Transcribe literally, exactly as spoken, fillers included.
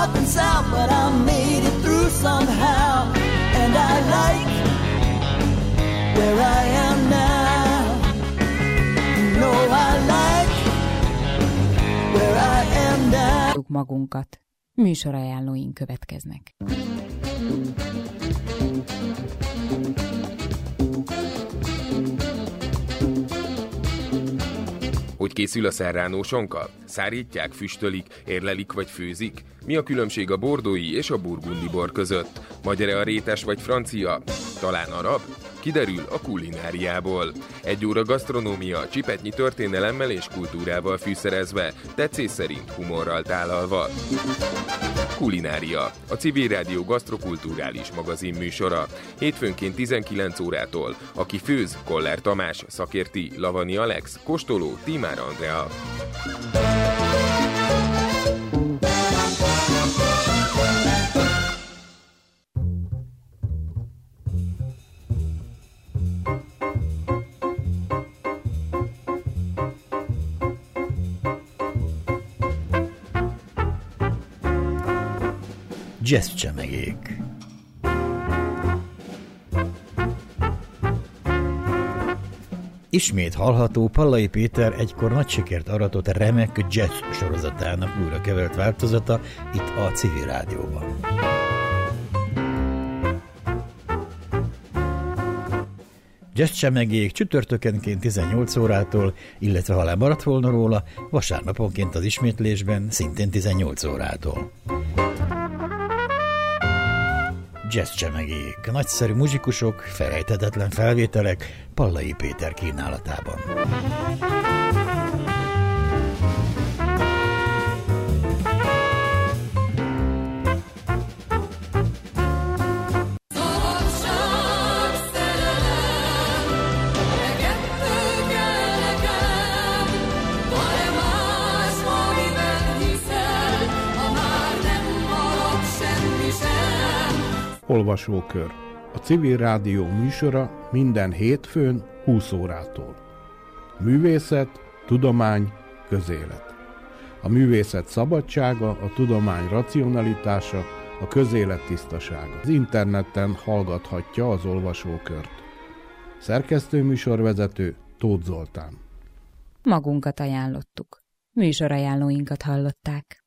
north and south, but I made it through somehow. And I like where I am now. No, I like where I am now. Magunkat. Műsorajánlóink következnek. Hogy készül a serránósonka? Szárítják, füstölik, érlelik vagy főzik? Mi a különbség a bordói és a burgundi bor között? Magyar-e a rétes vagy francia? Talán arab? Kiderül a kulináriából. Egy óra gasztronómia, csipetnyi történelemmel és kultúrával fűszerezve, tetszés szerint humorral tálalva. Kulinária, a Civil Rádió gasztrokulturális magazin műsora. Hétfőnként tizenkilenc órától. Aki főz, Koller Tamás, szakérti, Lavani Alex, kóstoló, Tímár Andrea. Jazz csemegék. Ismét hallható Pallai Péter egykor nagy sikert aratott remek jazz sorozatának újra kevert változata itt a Civil Rádióban. Jazz csemegék csütörtökenként tizennyolc órától, illetve ha lemaradt volna róla, vasárnaponként az ismétlésben szintén tizennyolc órától. Jazz csemegék, nagyszerű muzsikusok, felejthetetlen felvételek Pallai Péter kínálatában. Olvasókör. A Civil Rádió műsora minden hétfőn húsz órától. Művészet, tudomány, közélet. A művészet szabadsága, a tudomány racionalitása, a közélet tisztasága. Az interneten hallgathatja az olvasókört. Szerkesztő műsorvezető Tóth Zoltán. Magunkat ajánlottuk. Műsorajánlóinkat hallották.